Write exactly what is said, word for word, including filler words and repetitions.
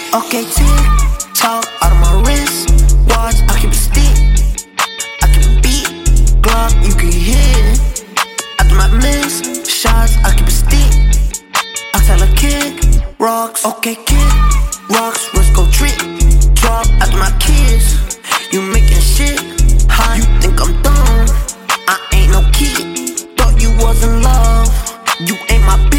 Okay, tick tock out of my wrist. Watch, I keep a stick, I keep a beat. Glock, you can hear it. After my miss shots, I keep a stick. I tell her kick rocks. Okay, kick rocks, let's go trick. Drop after my kiss. You making shit hot. You think I'm dumb? I ain't no kid. Thought you was in love. You ain't my bitch.